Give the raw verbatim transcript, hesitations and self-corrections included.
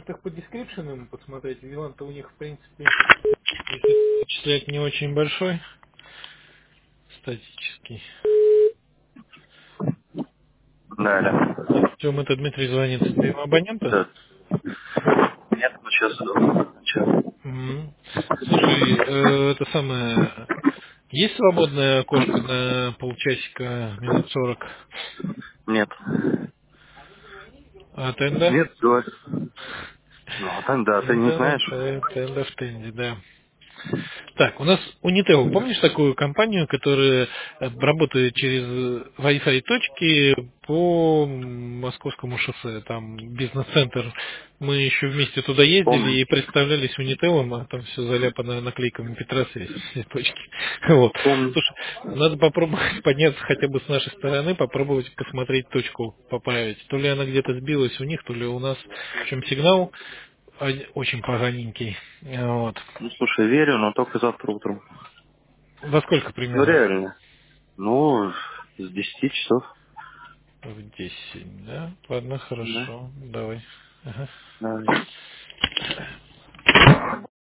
может их по дескрипшенам посмотреть. Вилан-то у них, в принципе, если вычислять не очень большой, статический. Да, да. Чем это Дмитрий звонит? Мимо абонента? Да. Нет, ну сейчас. Сейчас. Мгм. Слушай, э, это самое... Есть свободное окошко на полчасика, минут сорок? Нет. А тенда? Нет, говорю. Ну, а там, да, ты не Тенда, знаешь? на- тенда в тенде, да. Так, у нас Unitel, помнишь такую компанию, которая э, работает через Wi-Fi точки по Московскому шоссе, там бизнес-центр. Мы еще вместе туда ездили Помню. и представлялись Unitel, а там все заляпано наклейками Петросвязь, все точки. Вот. Помню. Слушай, надо попробовать подняться хотя бы с нашей стороны, попробовать посмотреть точку поправить. То ли она где-то сбилась у них, то ли у нас. В общем, сигнал од- очень поганенький. Вот. Ну, слушай, верю, но только завтра утром. Во сколько Ну, примерно? реально. Ну, с десяти часов. В десять, да? Ладно, Да. хорошо. Давай. Ага. Да.